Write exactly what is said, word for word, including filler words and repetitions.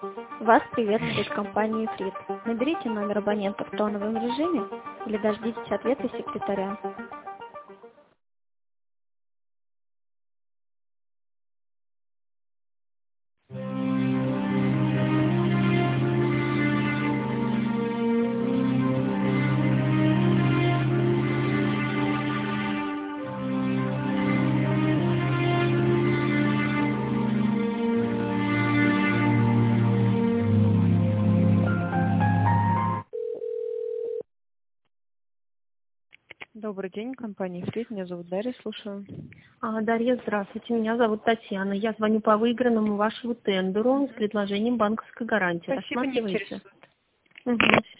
Вас приветствует компания «Фрит». Наберите номер абонента в тоновом режиме или дождитесь ответа секретаря. Добрый день, компания «Фрит». Меня зовут Дарья, слушаю. А, Дарья, здравствуйте. Меня зовут Татьяна. Я звоню по выигранному вашему тендеру с предложением банковской гарантии. Спасибо, не Рассматриваете? интересует. Угу.